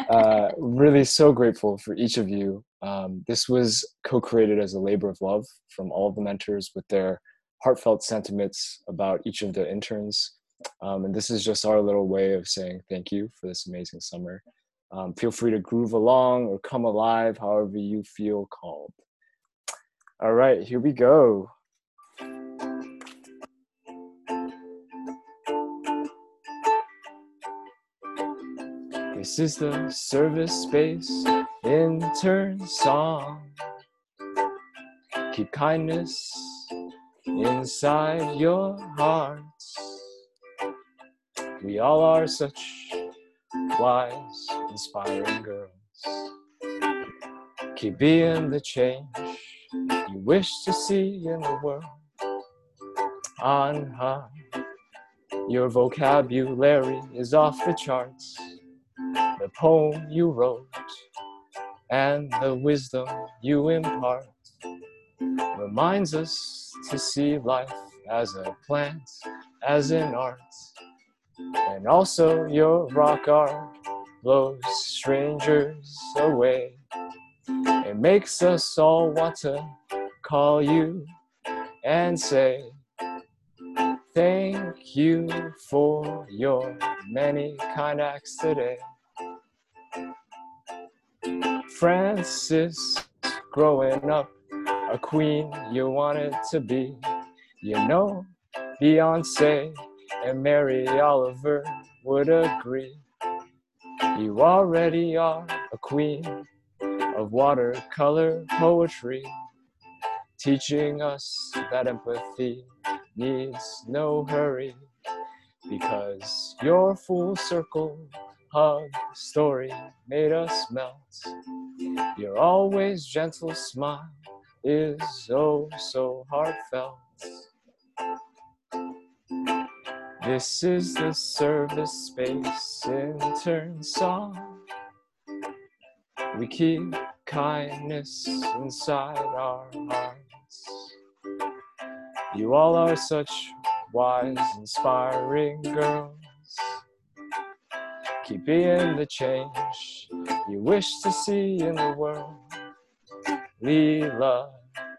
Really so grateful for each of you. This was co-created as a labor of love from all of the mentors with their heartfelt sentiments about each of the interns. And this is just our little way of saying thank you for this amazing summer. Feel free to groove along or come alive however you feel called. All right, here we go. This is the service space intern song. Keep kindness inside your hearts. We all are such wise, inspiring girls. Keep being the change you wish to see in the world. On high, your vocabulary is off the charts. The poem you wrote and the wisdom you impart reminds us to see life as a plant, as an art. And also your rock art blows strangers away. It makes us all want to call you and say, thank you for your many kind acts today. Francis, growing up, a queen you wanted to be. You know, Beyonce and Mary Oliver would agree. You already are a queen of watercolor poetry, teaching us that empathy needs no hurry, because your full circle hug story made us melt. Your always gentle smile is oh so heartfelt. This is the service space intern song. We keep kindness inside our hearts. You all are such wise, inspiring girls. Keep being the change you wish to see in the world. Leela,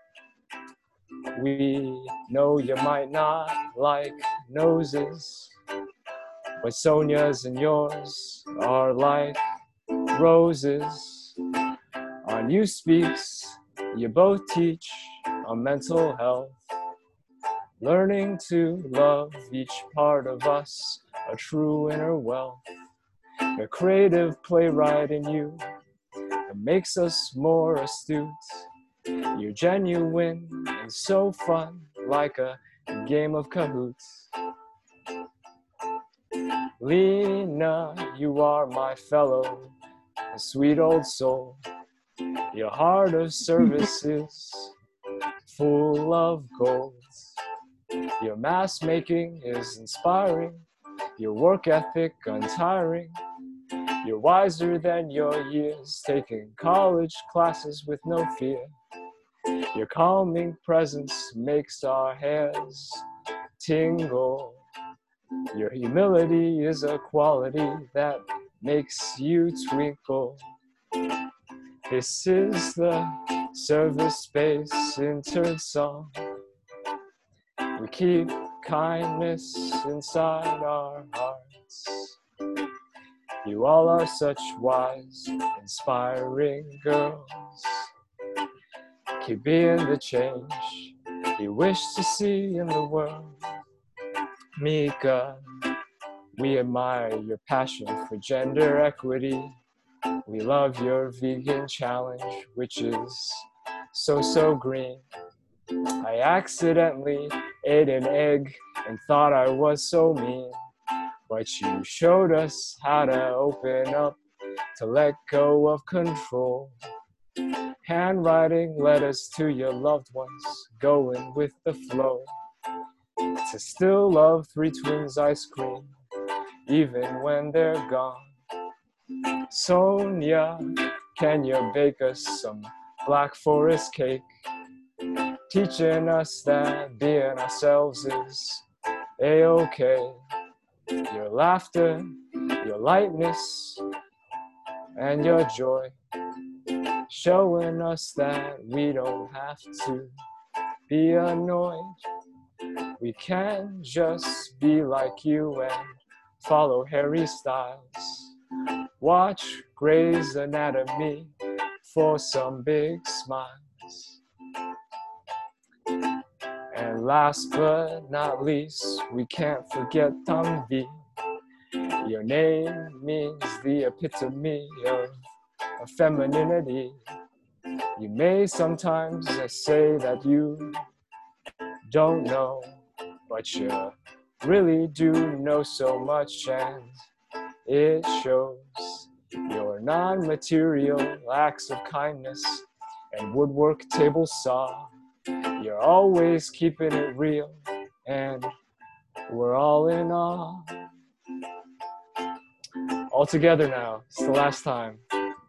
we know you might not like noses, but Sonia's and yours are like roses. On You Speaks, you both teach on mental health, learning to love each part of us, a true inner wealth. The creative playwright in you that makes us more astute. You're genuine and so fun, like a game of cahoots. Lena, you are my fellow, a sweet old soul. Your heart of service is full of gold. Your mask making is inspiring, your work ethic untiring. You're wiser than your years, taking college classes with no fear. Your calming presence makes our hairs tingle. Your humility is a quality that makes you twinkle. This is the service space intern song. We keep kindness inside our hearts. You all are such wise, inspiring girls. Keep being the change you wish to see in the world. Mika, we admire your passion for gender equity. We love your vegan challenge, which is so green. I accidentally ate an egg and thought I was so mean, but you showed us how to open up, to let go of control. Handwriting letters to your loved ones, going with the flow. To still love Three Twins ice cream, even when they're gone. Sonia, can you bake us some Black Forest cake? Teaching us that being ourselves is a-okay. Your laughter, your lightness, and your joy, showing us that we don't have to be annoyed. We can just be like you and follow Harry Styles. Watch Grey's Anatomy for some big smiles. And last but not least, we can't forget Tanvi. Your name means the epitome of femininity. You may sometimes say that you don't know, but you really do know so much, and it shows. Your non-material acts of kindness and woodwork table saw. You're always keeping it real, and we're all in awe. All together now. It's the last time.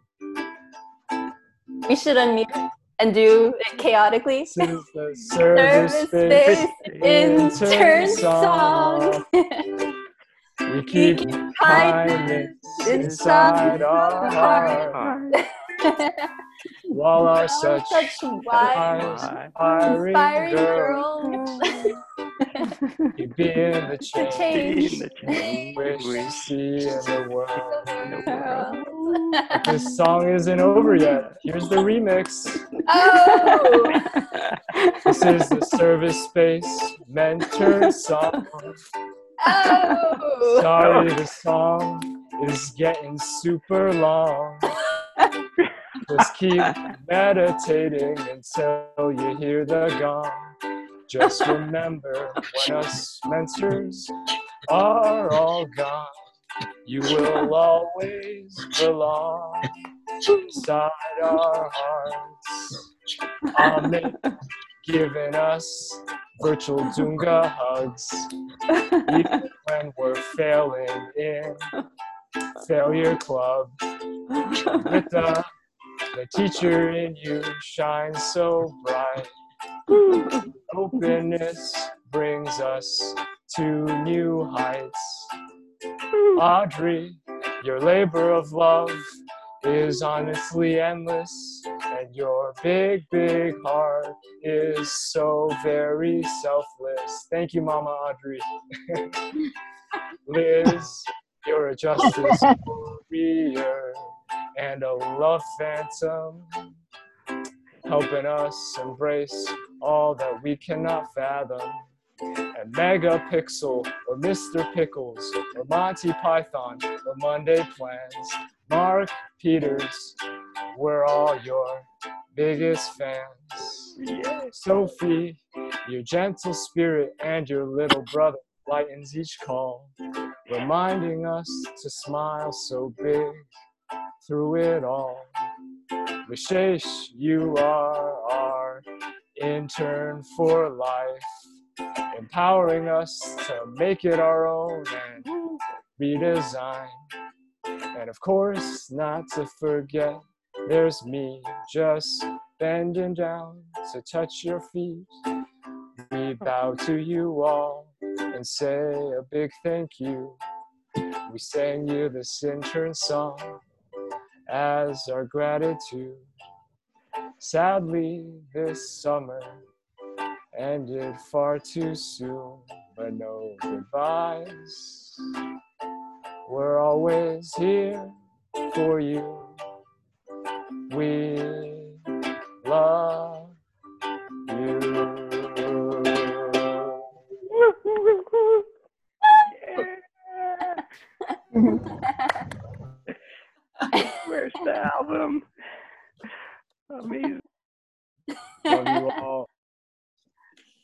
We should unmute and do it chaotically. This is the Service Space intern song. We keep kindness inside our heart, while our such wise, inspiring girls keep being the change wish to see in the world. But this song isn't over yet. Here's the remix. Oh! This is the Service Space mentor song. Oh! Sorry, the song is getting super long. Just keep meditating until you hear the gong. Just remember, when us mentors are all gone, you will always belong inside our hearts. Amen. Giving us virtual Dunga hugs, even when we're failing in failure club. With the teacher in you shines so bright. Openness brings us to new heights. Audrey, your labor of love is honestly endless, and your big, big heart is so very selfless. Thank you, Mama Audrey. Liz, you're a justice warrior and a love phantom, helping us embrace all that we cannot fathom. And Megapixel, or Mr. Pickles, or Monty Python, or Monday Plans, Mark Peters, we're all your biggest fans. Sophie, your gentle spirit and your little brother lightens each call, reminding us to smile so big through it all. Vishesh, you are our intern for life, empowering us to make it our own and redesign. And of course, not to forget, there's me just bending down to touch your feet. We bow to you all and say a big thank you. We sang you this intern song as our gratitude. Sadly, this summer ended far too soon, but no goodbyes. We're always here for you. We love you. Where's the album? Amazing. Love you all.